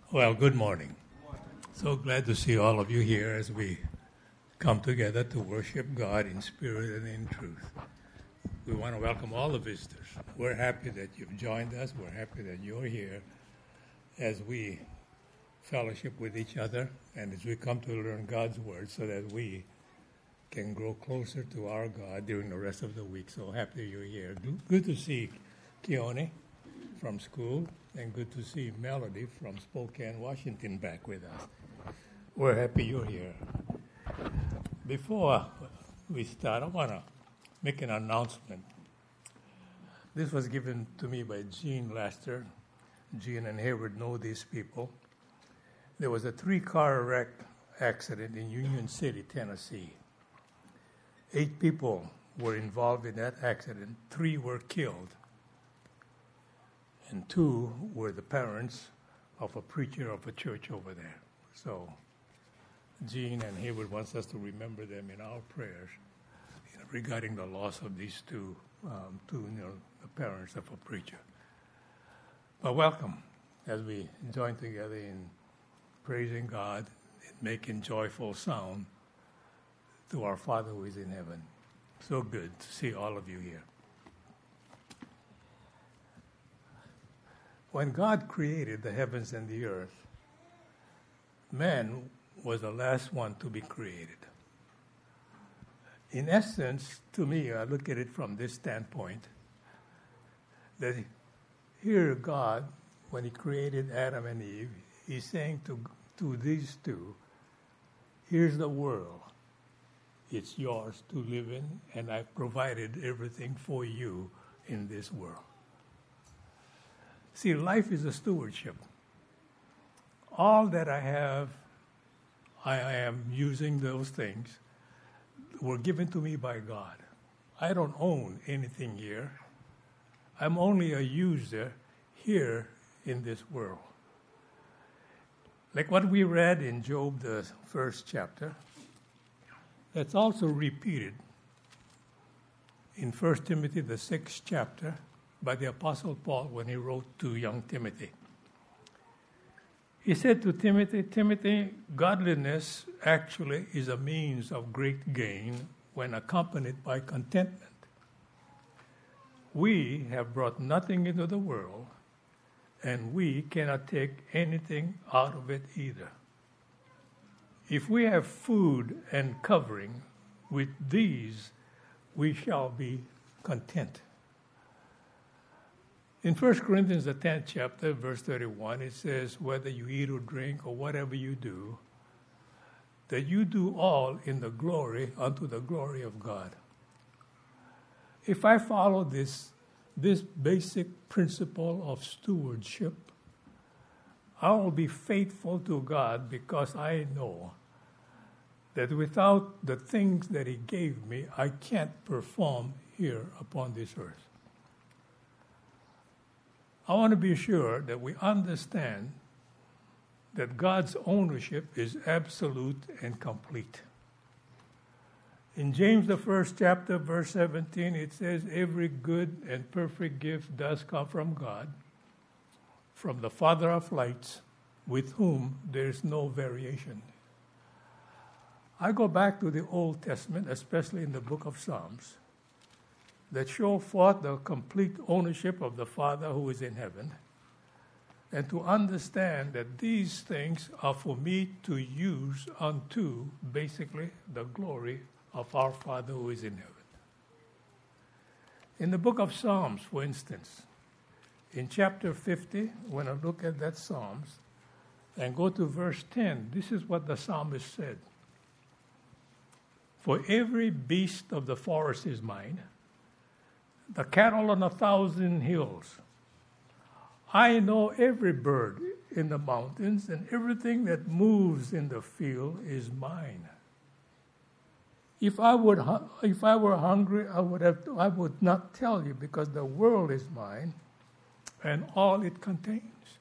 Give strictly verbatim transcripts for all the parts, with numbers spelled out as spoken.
Well, good morning. So glad to see all of you here as we come together to worship God in spirit and in truth. We want to welcome all the visitors. We're happy that you've joined us. We're happy that you're here as we fellowship with each other and as we come to learn God's Word so that we can grow closer to our God during the rest of the week. So happy you're here. Good to see Keone from school, and good to see Melody from Spokane, Washington, back with us. We're happy you're here. Before we start, I want to make an announcement. This was given to me by Gene Laster. Gene and Hayward know these people. There was a three-car wreck accident in Union City, Tennessee. Eight people were involved in that accident. Three were killed. And two were the parents of a preacher of a church over there. So Gene and Hayward wants us to remember them in our prayers, you know, regarding the loss of these two, um, two, you know, the parents of a preacher. But welcome as we join together in praising God and making joyful sound to our Father who is in heaven. So good to see all of you here. When God created the heavens and the earth, man was the last one to be created. In essence, to me, I look at it from this standpoint, that here God, when he created Adam and Eve, he's saying to, to these two, here's the world. It's yours to live in, and I've provided everything for you in this world. See, life is a stewardship. All that I have, I am using those things, were given to me by God. I don't own anything here. I'm only a user here in this world. Like what we read in Job, the first chapter, that's also repeated in First Timothy, the sixth chapter, by the Apostle Paul when he wrote to young Timothy. He said to Timothy, Timothy, godliness actually is a means of great gain when accompanied by contentment. We have brought nothing into the world, and we cannot take anything out of it either. If we have food and covering, with these we shall be content. In First Corinthians, the tenth chapter, verse thirty-one, it says, whether you eat or drink or whatever you do, that you do all in the glory unto the glory of God. If I follow this, this basic principle of stewardship, I will be faithful to God because I know that without the things that he gave me, I can't perform here upon this earth. I want to be sure that we understand that God's ownership is absolute and complete. In James, the first chapter, verse seventeen, it says, every good and perfect gift does come from God, from the Father of lights, with whom there is no variation. I go back to the Old Testament, especially in the book of Psalms, that show forth the complete ownership of the Father who is in heaven, and to understand that these things are for me to use unto, basically, the glory of our Father who is in heaven. In the book of Psalms, for instance, in chapter fifty, when I look at that Psalms, and go to verse ten, this is what the psalmist said. For every beast of the forest is mine, the cattle on a thousand hills. I know every bird in the mountains, and everything that moves in the field is mine. If I would, if I were hungry, I would have, I would not tell you, because the world is mine, and all it contains.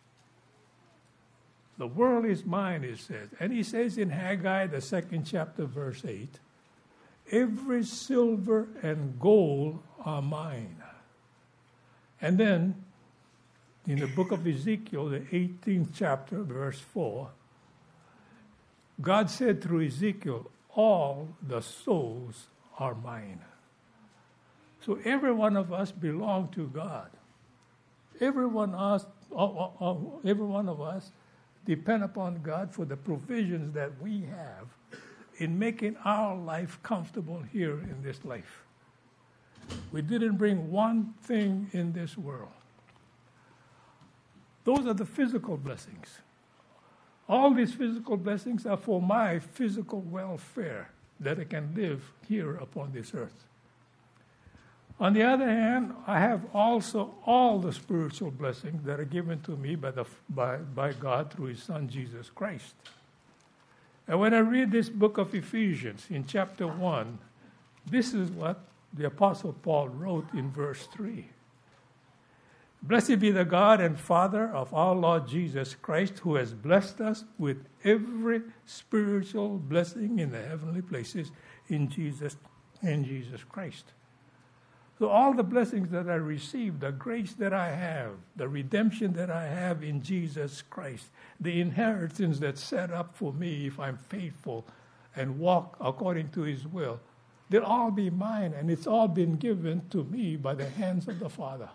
The world is mine, he says. And he says in Haggai, the second chapter, verse eight, every silver and gold are mine. And then in the book of Ezekiel, the eighteenth chapter, verse four, God said through Ezekiel, all the souls are mine. So every one of us belong to God. Every one of us, every one of us depend upon God for the provisions that we have in making our life comfortable here in this life. We didn't bring one thing in this world. Those are the physical blessings. All these physical blessings are for my physical welfare, that I can live here upon this earth. On the other hand, I have also all the spiritual blessings that are given to me by, the, by, by God through His Son, Jesus Christ. And when I read this book of Ephesians in chapter one, this is what the Apostle Paul wrote in verse three. Blessed be the God and Father of our Lord Jesus Christ, who has blessed us with every spiritual blessing in the heavenly places in Jesus in Jesus Christ. So all the blessings that I received, the grace that I have, the redemption that I have in Jesus Christ, the inheritance that's set up for me if I'm faithful and walk according to His will, they'll all be mine, and it's all been given to me by the hands of the Father.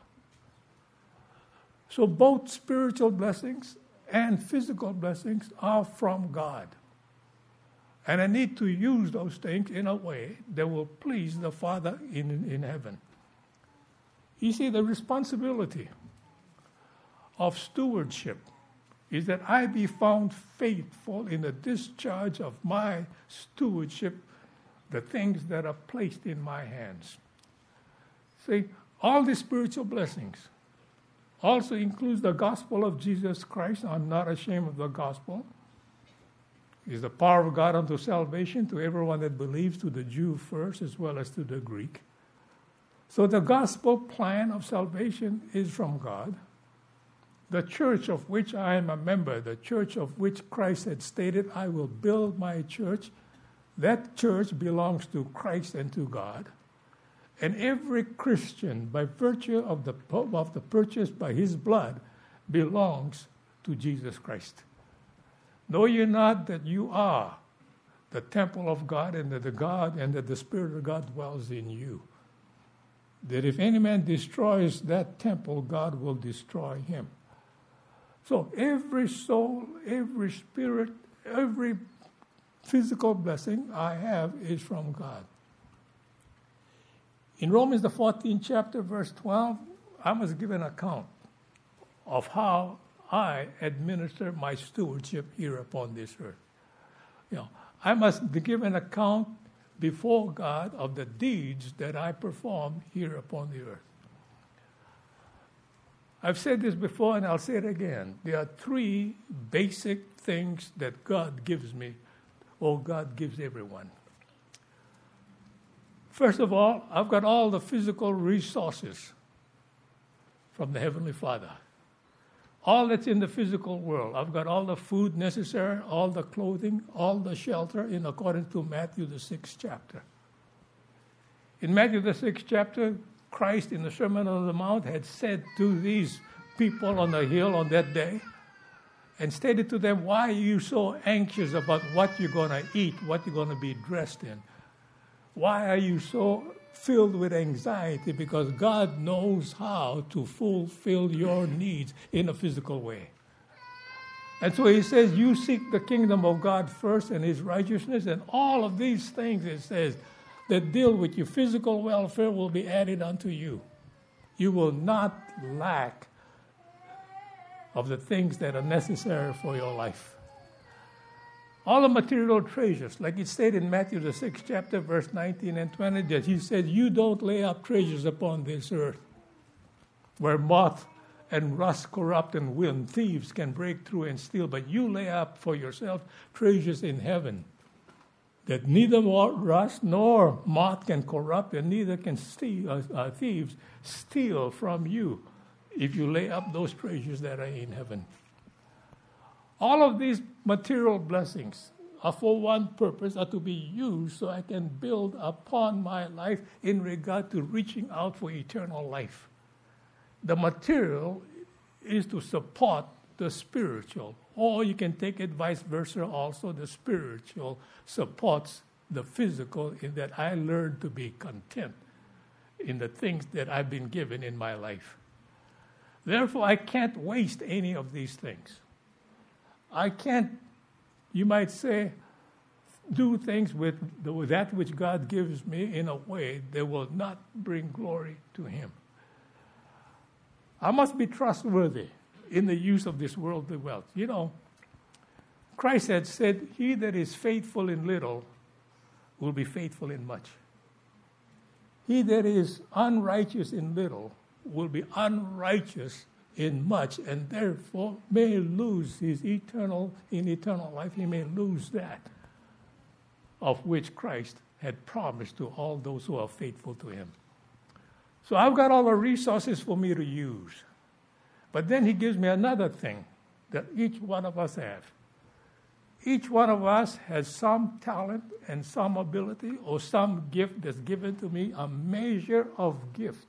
So both spiritual blessings and physical blessings are from God. And I need to use those things in a way that will please the Father in, in heaven. You see, the responsibility of stewardship is that I be found faithful in the discharge of my stewardship, the things that are placed in my hands. See, all the spiritual blessings also includes the gospel of Jesus Christ. I'm not ashamed of the gospel. It is the power of God unto salvation to everyone that believes, to the Jew first as well as to the Greek. So the gospel plan of salvation is from God. The church of which I am a member, the church of which Christ had stated, I will build my church, that church belongs to Christ and to God. And every Christian, by virtue of the, of the purchase by His blood, belongs to Jesus Christ. Know ye not that you are the temple of God, and that the God and that the Spirit of God dwells in you? That if any man destroys that temple, God will destroy him. So every soul, every spirit, every physical blessing I have is from God. In Romans, the fourteenth chapter, verse twelve, I must give an account of how I administer my stewardship here upon this earth. You know, I must give an account before God of the deeds that I perform here upon the earth. I've said this before and I'll say it again. There are three basic things that God gives me, or God gives everyone. First of all, I've got all the physical resources from the Heavenly Father. All that's in the physical world. I've got all the food necessary, all the clothing, all the shelter, in accordance to Matthew, the sixth chapter. In Matthew, the sixth chapter, Christ, in the Sermon on the Mount, had said to these people on the hill on that day, and stated to them, why are you so anxious about what you're going to eat, what you're going to be dressed in? Why are you so filled with anxiety? Because God knows how to fulfill your needs in a physical way. And so He says, you seek the kingdom of God first and His righteousness, and all of these things, it says, that deal with your physical welfare will be added unto you. You will not lack of the things that are necessary for your life. All the material treasures, like it stated in Matthew, the sixth chapter, verse nineteen and twenty, that He said, you don't lay up treasures upon this earth, where moth and rust corrupt and wind, thieves can break through and steal, but you lay up for yourself treasures in heaven, that neither rust nor moth can corrupt, and neither can steal, uh, uh, thieves steal from you if you lay up those treasures that are in heaven. All of these material blessings are for one purpose, are to be used so I can build upon my life in regard to reaching out for eternal life. The material is to support the spiritual. Or you can take it vice versa also. The spiritual supports the physical in that I learn to be content in the things that I've been given in my life. Therefore, I can't waste any of these things. I can't, you might say, do things with, the, with that which God gives me in a way that will not bring glory to Him. I must be trustworthy in the use of this worldly wealth. You know, Christ had said, he that is faithful in little will be faithful in much. He that is unrighteous in little will be unrighteous in much, and therefore may lose his eternal, in eternal life, he may lose that of which Christ had promised to all those who are faithful to him. So I've got all the resources for me to use. But then he gives me another thing that each one of us have. Each one of us has some talent and some ability or some gift that's given to me, a measure of gift.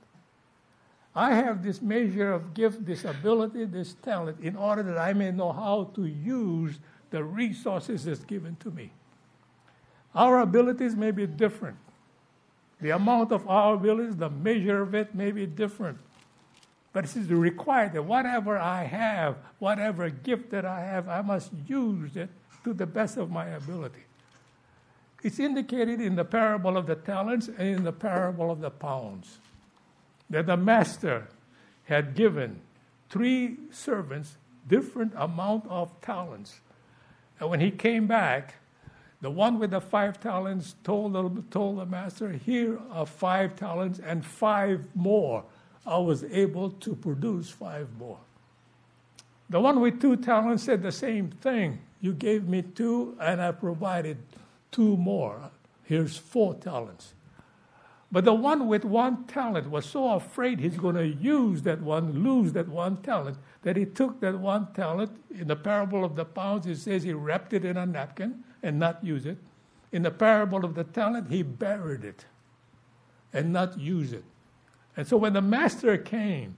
I have this measure of gift, this ability, this talent, in order that I may know how to use the resources that's given to me. Our abilities may be different. The amount of our abilities, the measure of it may be different. But it is required that whatever I have, whatever gift that I have, I must use it to the best of my ability. It's indicated in the parable of the talents and in the parable of the pounds, that the master had given three servants different amount of talents. And when he came back, the one with the five talents told the, told the master, here are five talents and five more. I was able to produce five more. The one with two talents said the same thing. You gave me two, and I provided two more. Here's four talents. But the one with one talent was so afraid he's going to use that one, lose that one talent, that he took that one talent. In the parable of the pounds, it says he wrapped it in a napkin and not use it. In the parable of the talent, he buried it and not use it. And so when the master came,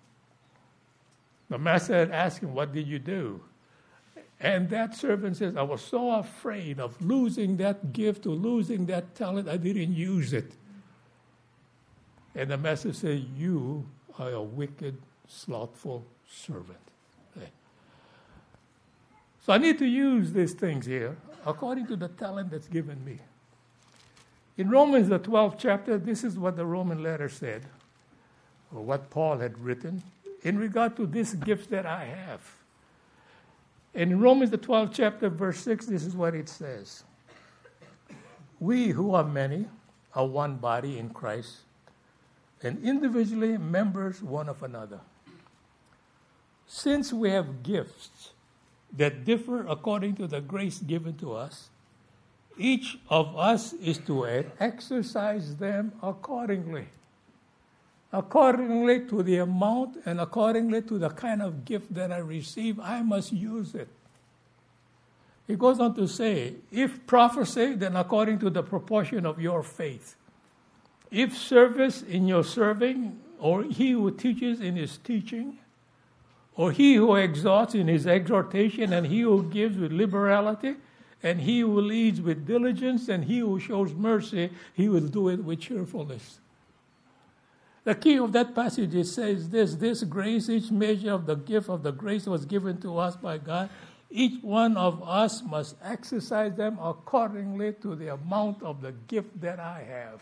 the master had asked him, what did you do? And that servant says, I was so afraid of losing that gift or losing that talent, I didn't use it. And the master said, you are a wicked, slothful servant. Okay. So I need to use these things here according to the talent that's given me. In Romans, the twelfth chapter, this is what the Roman letter said, or what Paul had written, in regard to this gift that I have. And in Romans, the twelfth chapter, verse six, this is what it says. We who are many are one body in Christ, and individually members one of another. Since we have gifts that differ according to the grace given to us, each of us is to exercise them accordingly. Accordingly to the amount and accordingly to the kind of gift that I receive, I must use it. He goes on to say, if prophecy, then according to the proportion of your faith. If service, in your serving, or he who teaches in his teaching, or he who exhorts in his exhortation, and he who gives with liberality, and he who leads with diligence, and he who shows mercy, he will do it with cheerfulness. The key of that passage, it says this, this grace, each measure of the gift of the grace was given to us by God. Each one of us must exercise them accordingly to the amount of the gift that I have.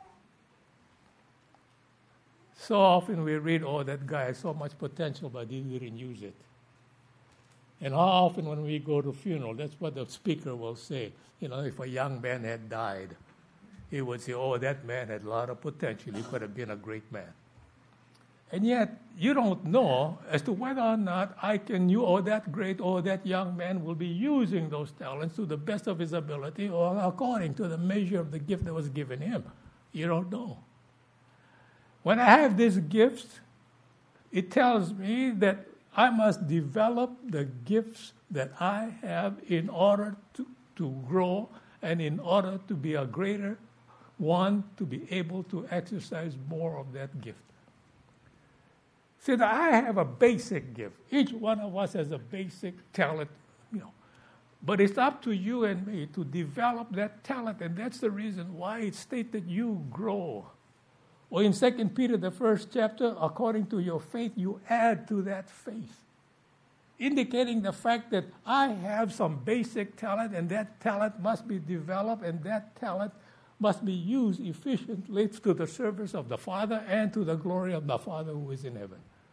So often we read, oh, that guy has so much potential, but he didn't use it. And how often when we go to funeral, that's what the speaker will say. You know, if a young man had died, he would say, oh, that man had a lot of potential. He could have been a great man. And yet, you don't know as to whether or not I can, you or that great or that young man will be using those talents to the best of his ability or according to the measure of the gift that was given him. You don't know. When I have these gifts, it tells me that I must develop the gifts that I have in order to, to grow and in order to be a greater one, to be able to exercise more of that gift. See, that I have a basic gift. Each one of us has a basic talent, you know. But it's up to you and me to develop that talent, and that's the reason why it states that you grow. Or in Second Peter, the first chapter, according to your faith, you add to that faith, indicating the fact that I have some basic talent, and that talent must be developed, and that talent must be used efficiently to the service of the Father and to the glory of the Father who is in heaven.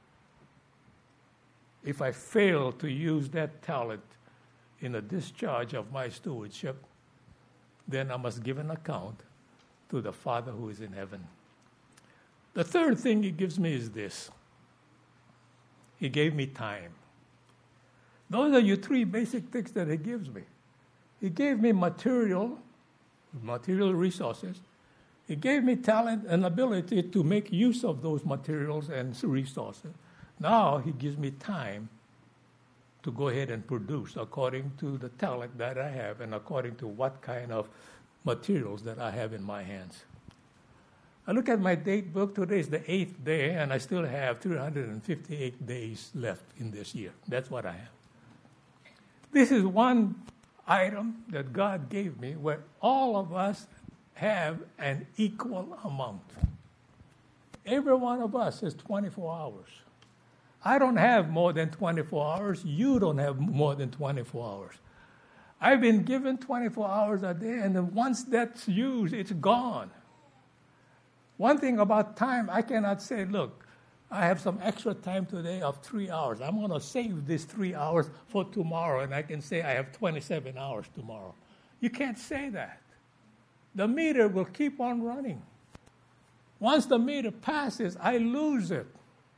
If I fail to use that talent in the discharge of my stewardship, then I must give an account to the Father who is in heaven. The third thing he gives me is this. He gave me time. Those are your three basic things that he gives me. He gave me material, material resources. He gave me talent and ability to make use of those materials and resources. Now he gives me time to go ahead and produce according to the talent that I have and according to what kind of materials that I have in my hands. I look at my date book. Today is the eighth day, and I still have three hundred fifty-eight days left in this year. That's what I have. This is one item that God gave me where all of us have an equal amount. Every one of us has twenty-four hours. I don't have more than twenty-four hours. You don't have more than twenty-four hours. I've been given twenty-four hours a day, and then once that's used, it's gone. One thing about time, I cannot say, look, I have some extra time today of three hours. I'm going to save this three hours for tomorrow, and I can say I have twenty-seven hours tomorrow. You can't say that. The meter will keep on running. Once the meter passes, I lose it.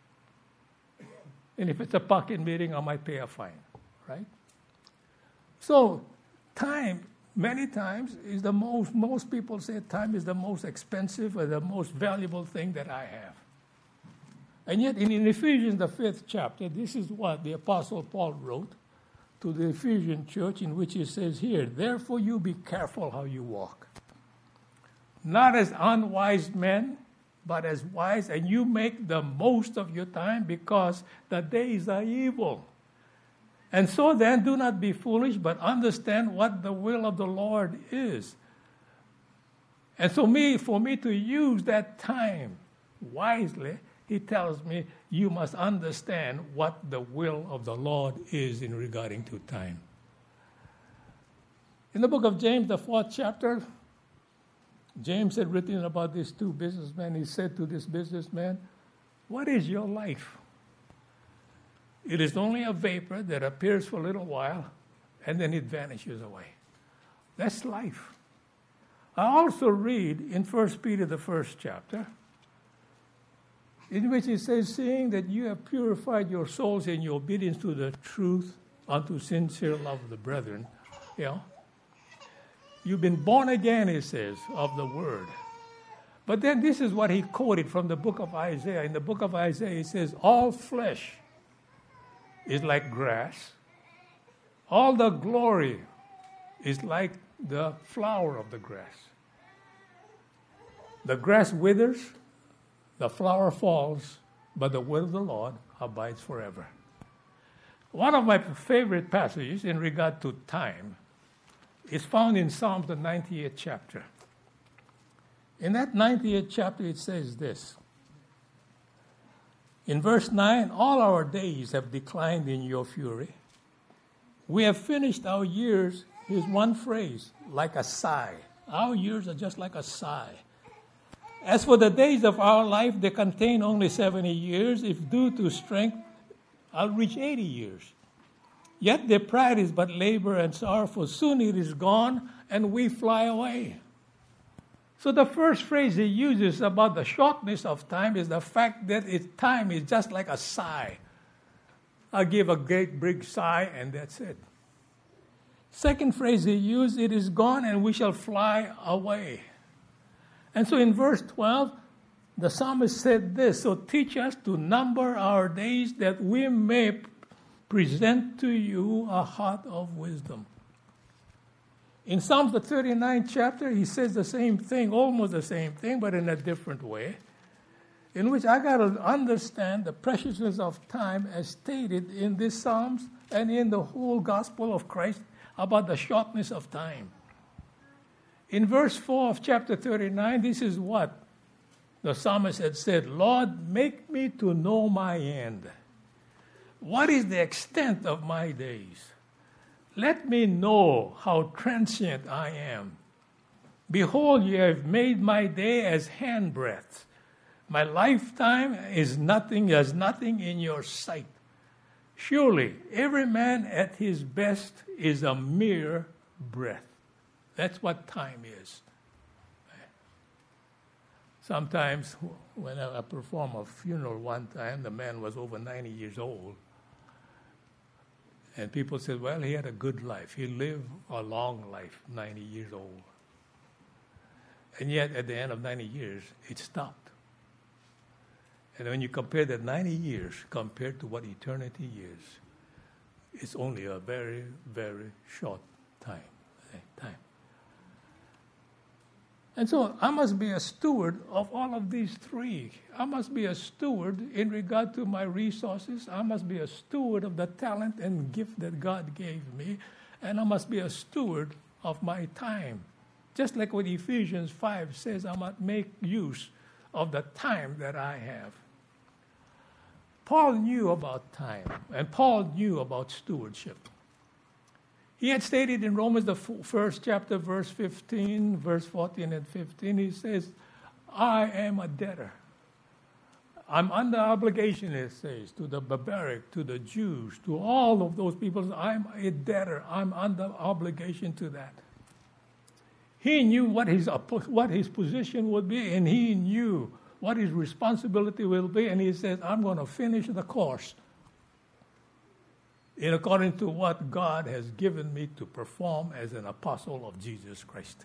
And if it's a pocket meeting, I might pay a fine, right? So time, many times, is the most, most people say time is the most expensive or the most valuable thing that I have. And yet in, in Ephesians, the fifth chapter, this is what the Apostle Paul wrote to the Ephesian church, in which he says here, therefore you be careful how you walk. Not as unwise men, but as wise, and you make the most of your time because the days are evil. And so then, do not be foolish, but understand what the will of the Lord is. And so me, for me to use that time wisely, he tells me, you must understand what the will of the Lord is in regarding to time. In the book of James, the fourth chapter, James had written about these two businessmen. He said to this businessman, what is your life? It is only a vapor that appears for a little while, and then it vanishes away. That's life. I also read in First Peter, the first chapter, in which it says, seeing that you have purified your souls in your obedience to the truth unto sincere love of the brethren, you know, you've been born again, it says, of the word. But then this is what he quoted from the book of Isaiah. In the book of Isaiah, it says, all flesh is like grass. All the glory is like the flower of the grass. The grass withers, the flower falls, but the word of the Lord abides forever. One of my favorite passages in regard to time is found in Psalms, the ninety-eighth chapter. In that ninety-eighth chapter, it says this. In verse nine, all our days have declined in your fury. We have finished our years, here's one phrase, like a sigh. Our years are just like a sigh. As for the days of our life, they contain only seventy years. If due to strength, I'll reach eighty years. Yet their pride is but labor and sorrow, for soon it is gone, and we fly away. So the first phrase he uses about the shortness of time is the fact that its time is just like a sigh. I give a great big sigh, and that's it. Second phrase he used, it is gone, and we shall fly away. And so in verse twelve, the psalmist said this, so teach us to number our days that we may present to you a heart of wisdom. In Psalms the thirty-ninth chapter, he says the same thing, almost the same thing, but in a different way. in which I got to understand the preciousness of time as stated in this Psalms and in the whole gospel of Christ about the shortness of time. In verse four of chapter thirty-nine, this is what the psalmist had said, Lord, make me to know my end. What is the extent of my days? Let me know how transient I am. Behold, you have made my day as handbreadth. My lifetime is nothing, as nothing in your sight. Surely, every man at his best is a mere breath. That's what time is. Sometimes, when I performed a funeral one time, the man was over ninety years old. And people said, well, he had a good life. He lived a long life, ninety years old. And yet, at the end of ninety years, it stopped. And when you compare that ninety years compared to what eternity is, it's only a very, very short time. time. And so I must be a steward of all of these three. I must be a steward in regard to my resources. I must be a steward of the talent and gift that God gave me. And I must be a steward of my time. Just like what Ephesians five says, I must make use of the time that I have. Paul knew about time, and Paul knew about stewardship. He had stated in Romans, the first chapter, verse fifteen, verse fourteen and fifteen, he says, I am a debtor. I'm under obligation, it says, to the barbaric, to the Jews, to all of those people. I'm a debtor. I'm under obligation to that. He knew what his, what his position would be, and he knew what his responsibility will be, and he says, I'm going to finish the course in according to what God has given me to perform as an apostle of Jesus Christ.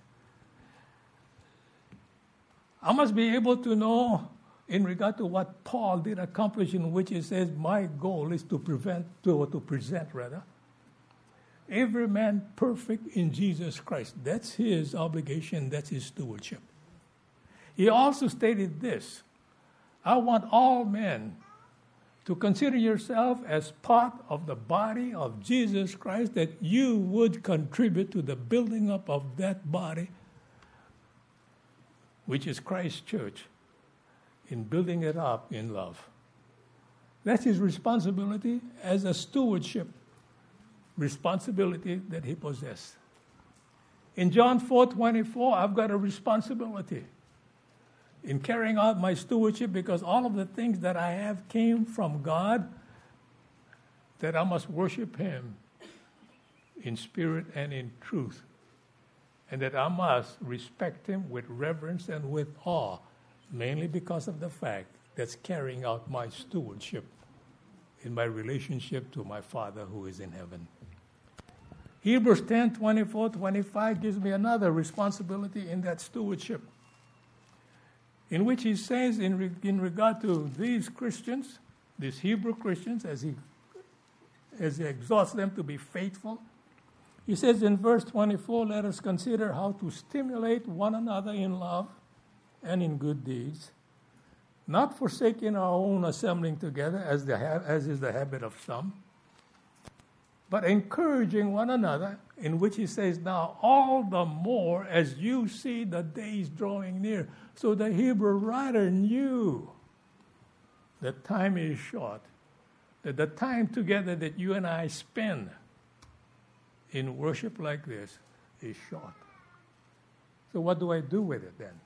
I must be able to know in regard to what Paul did accomplish, in which he says, my goal is to prevent, to, to present rather, every man perfect in Jesus Christ. That's his obligation, that's his stewardship. He also stated this, I want all men to consider yourself as part of the body of Jesus Christ, that you would contribute to the building up of that body, which is Christ's church, in building it up in love. That's his responsibility as a stewardship responsibility that he possessed. In John four twenty-four, I've got a responsibility in carrying out my stewardship, because all of the things that I have came from God, that I must worship him in spirit and in truth, and that I must respect him with reverence and with awe, mainly because of the fact that's carrying out my stewardship in my relationship to my Father who is in heaven. Hebrews ten twenty-four twenty-five gives me another responsibility in that stewardship, in which he says in, re- in regard to these Christians, these Hebrew Christians, as he, as he exhorts them to be faithful, he says in verse twenty-four, let us consider how to stimulate one another in love and in good deeds, not forsaking our own assembling together, as, the ha- as is the habit of some, but encouraging one another, in which he says, now all the more as you see the days drawing near. So the Hebrew writer knew that time is short, that the time together that you and I spend in worship like this is short. So what do I do with it then?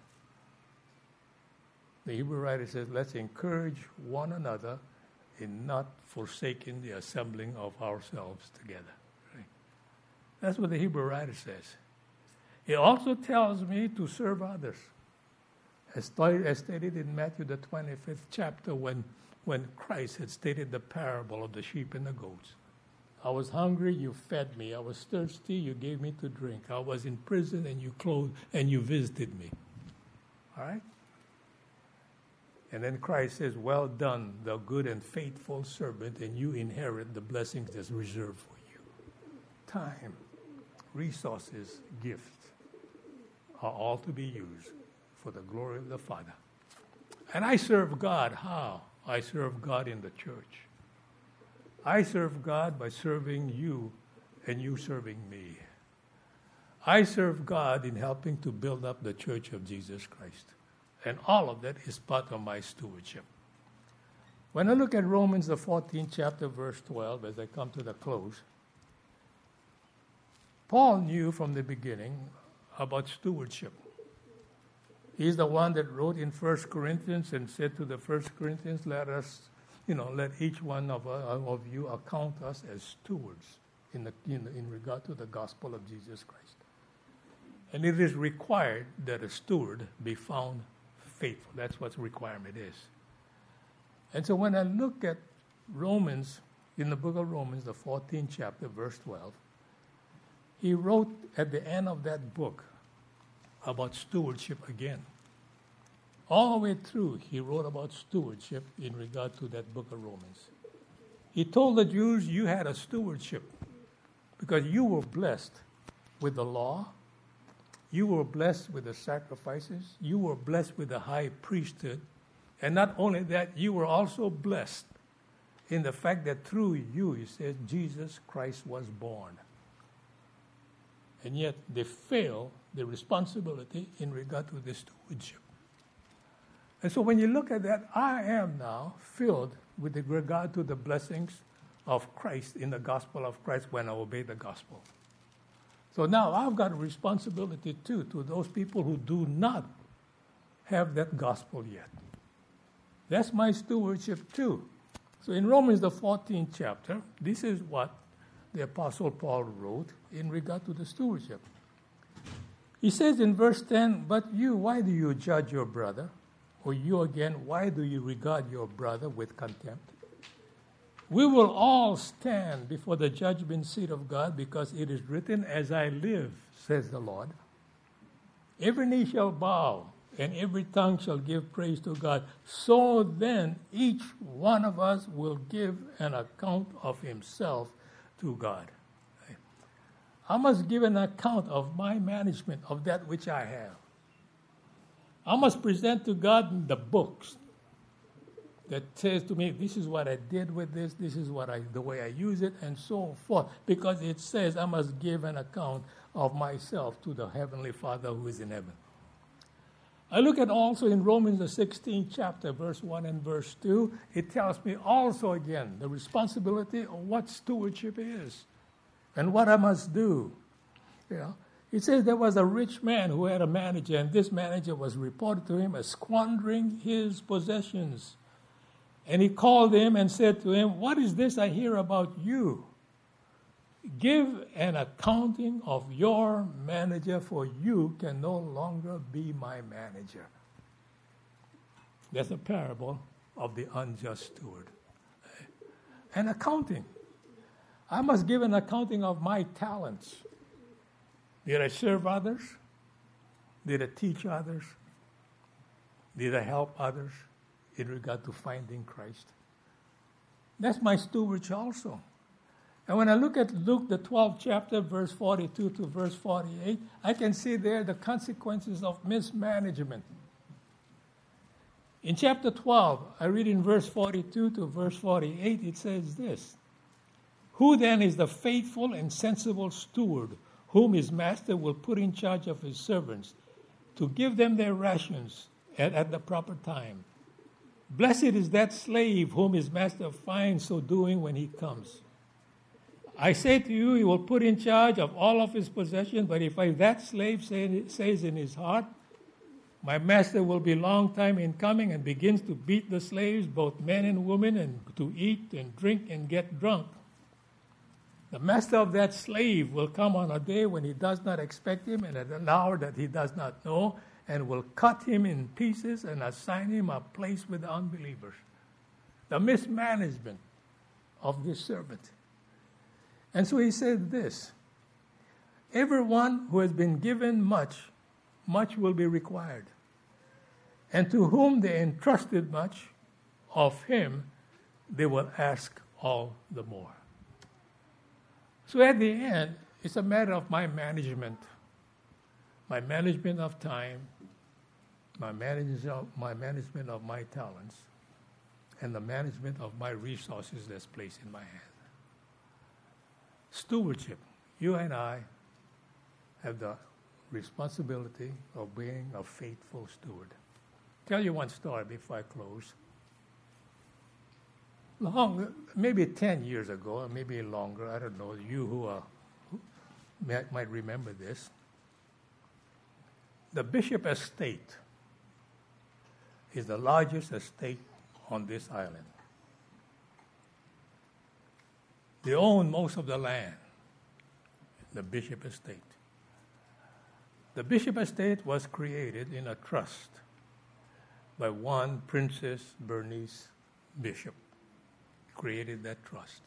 The Hebrew writer says, let's encourage one another in not forsaking the assembling of ourselves together. Right? That's what the Hebrew writer says. He also tells me to serve others, as stated in Matthew the twenty-fifth chapter, when, when Christ had stated the parable of the sheep and the goats. I was hungry, you fed me. I was thirsty, you gave me to drink. I was in prison, and you clothed, and you visited me. All right? And then Christ says, well done, thou good and faithful servant, and you inherit the blessings that's reserved for you. Time, resources, gifts are all to be used for the glory of the Father. And I serve God. How? I serve God in the church. I serve God by serving you and you serving me. I serve God in helping to build up the church of Jesus Christ. And all of that is part of my stewardship. When I look at Romans, the fourteenth chapter, verse twelve, as I come to the close, Paul knew from the beginning about stewardship. He's the one that wrote in First Corinthians and said to the First Corinthians, let us, you know, let each one of, uh, of you account us as stewards in, the, in, in regard to the gospel of Jesus Christ. And it is required that a steward be found faithful. That's what the requirement is. And so when I look at Romans, in the book of Romans, the fourteenth chapter, verse twelve, he wrote at the end of that book about stewardship again. All the way through, he wrote about stewardship in regard to that book of Romans. He told the Jews, you had a stewardship because you were blessed with the law. You were blessed with the sacrifices. You were blessed with the high priesthood. And not only that, you were also blessed in the fact that through you, he says, Jesus Christ was born. And yet they fail the responsibility in regard to the stewardship. And so when you look at that, I am now filled with regard to the blessings of Christ in the gospel of Christ when I obey the gospel. So now I've got a responsibility too to those people who do not have that gospel yet. That's my stewardship too. So in Romans, the fourteenth chapter, this is what the Apostle Paul wrote in regard to the stewardship. He says in verse ten, but you, why do you judge your brother? Or you again, why do you regard your brother with contempt? We will all stand before the judgment seat of God because it is written, as I live, says the Lord. Every knee shall bow and every tongue shall give praise to God. So then each one of us will give an account of himself to God. I must give an account of my management of that which I have. I must present to God the books that says to me, this is what I did with this, this is what I, the way I use it, and so forth. Because it says I must give an account of myself to the Heavenly Father who is in heaven. I look at also in Romans the sixteenth chapter, verse one and verse two, it tells me also again the responsibility of what stewardship is and what I must do. You know, it says there was a rich man who had a manager, and this manager was reported to him as squandering his possessions. And he called him and said to him, what is this I hear about you? Give an accounting of your manager, for you can no longer be my manager. That's a parable of the unjust steward. An accounting. I must give an accounting of my talents. Did I serve others? Did I teach others? Did I help others in regard to finding Christ? That's my stewardship also. And when I look at Luke, the twelfth chapter, verse forty-two to verse forty-eight, I can see there the consequences of mismanagement. In chapter twelve, I read in verse forty-two to verse forty-eight, it says this, who then is the faithful and sensible steward whom his master will put in charge of his servants to give them their rations at, at the proper time? Blessed is that slave whom his master finds so doing when he comes. I say to you, he will put in charge of all of his possessions, but if I, that slave say, says in his heart, my master will be long time in coming, and begins to beat the slaves, both men and women, and to eat and drink and get drunk, the master of that slave will come on a day when he does not expect him, and at an hour that he does not know, and will cut him in pieces and assign him a place with the unbelievers. The mismanagement of this servant. And so he said this, everyone who has been given much, much will be required. And to whom they entrusted much, of him they will ask all the more. So at the end, it's a matter of my management, my management of time, my management of my, management of my talents, and the management of my resources that's placed in my hand. Stewardship. You and I have the responsibility of being a faithful steward. Tell you one story before I close. Long, maybe ten years ago, or maybe longer, I don't know, you who are who might, might remember this. The Bishop Estate is the largest estate on this island. They own most of the land, the Bishop Estate. The Bishop Estate was created in a trust by one Princess Bernice Bishop. Created that trust.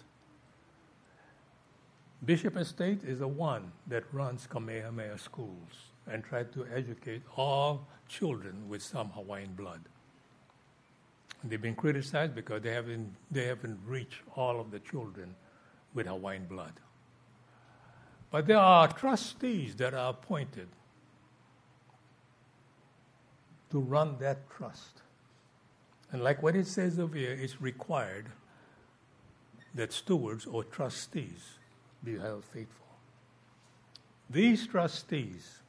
Bishop Estate is the one that runs Kamehameha schools and tried to educate all children with some Hawaiian blood. They've been criticized because they haven't, they haven't reached all of the children with Hawaiian blood. But there are trustees that are appointed to run that trust. And like what it says over here, it's required that stewards or trustees be held faithful. These trustees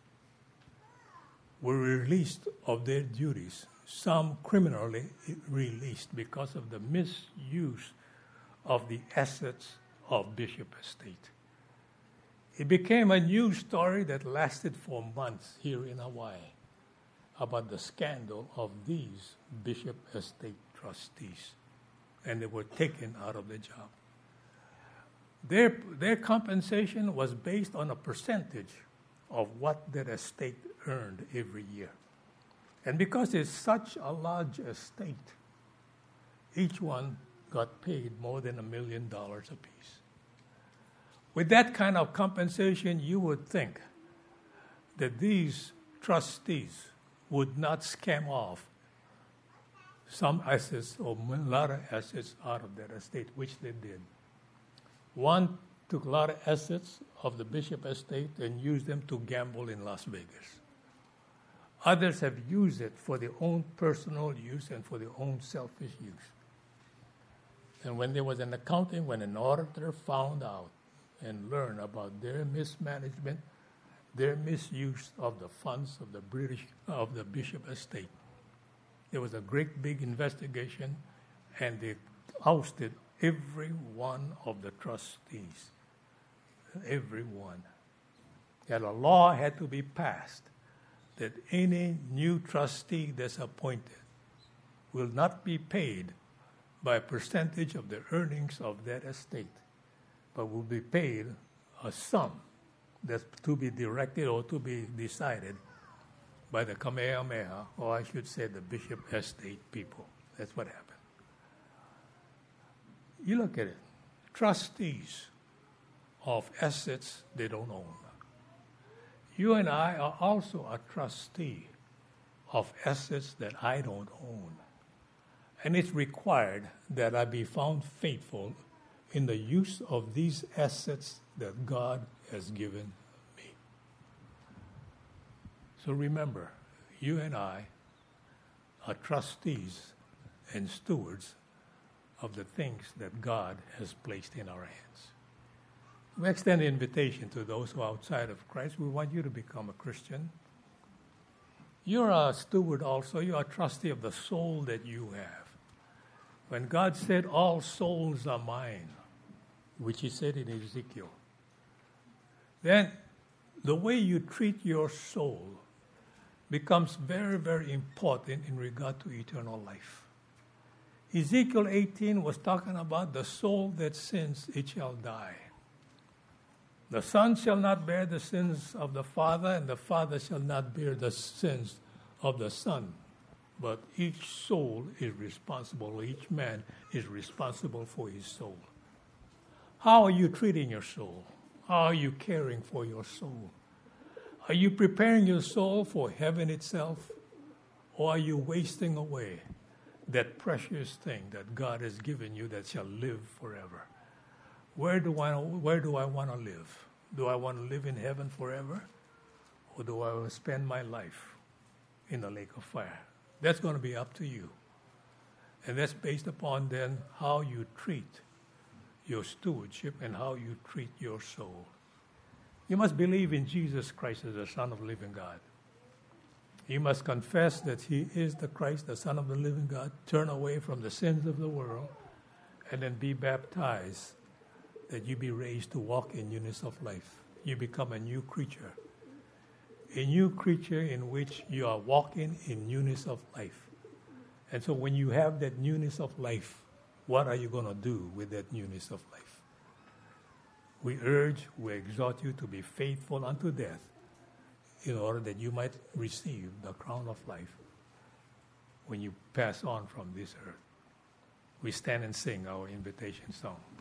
were released of their duties, some criminally released because of the misuse of the assets of Bishop Estate. It became a news story that lasted for months here in Hawaii about the scandal of these Bishop Estate trustees, and they were taken out of the job. Their, their compensation was based on a percentage of what that estate earned every year. And because it's such a large estate, each one got paid more than a million dollars apiece. With that kind of compensation, you would think that these trustees would not scam off some assets or a lot of assets out of that estate, which they did. One took a lot of assets of the Bishop Estate and used them to gamble in Las Vegas. Others have used it for their own personal use and for their own selfish use. And when there was an accounting, when an auditor found out and learned about their mismanagement, their misuse of the funds of the British, of the Bishop Estate, there was a great big investigation, and they ousted every one of the trustees. Every one. And a law had to be passed that any new trustee that's appointed will not be paid by a percentage of the earnings of that estate, but will be paid a sum that's to be directed or to be decided by the Kamehameha, or I should say the Bishop Estate people. That's what happened. You look at it. Trustees of assets they don't own. You and I are also a trustee of assets that I don't own. And it's required that I be found faithful in the use of these assets that God has given me. So remember, you and I are trustees and stewards of the things that God has placed in our hands. We extend an invitation to those who are outside of Christ. We want you to become a Christian. You're a steward also. You're a trustee of the soul that you have. When God said, all souls are mine, which he said in Ezekiel, then the way you treat your soul becomes very, very important in regard to eternal life. Ezekiel eighteen was talking about the soul that sins, it shall die. The son shall not bear the sins of the father, and the father shall not bear the sins of the son. But each soul is responsible, each man is responsible for his soul. How are you treating your soul? How are you caring for your soul? Are you preparing your soul for heaven itself? Or are you wasting away that precious thing that God has given you that shall live forever? Where do I, where do I want to live? Do I want to live in heaven forever? Or do I want to spend my life in the lake of fire. That's going to be up to you. And that's based upon then how you treat your stewardship and how you treat your soul. You must believe in Jesus Christ as the Son of the living God. You must confess that he is the Christ, the Son of the living God, turn away from the sins of the world, and then be baptized, that you be raised to walk in newness of life. You become a new creature. A new creature in which you are walking in newness of life. And so when you have that newness of life, what are you going to do with that newness of life? We urge, we exhort you to be faithful unto death in order that you might receive the crown of life when you pass on from this earth. We stand and sing our invitation song.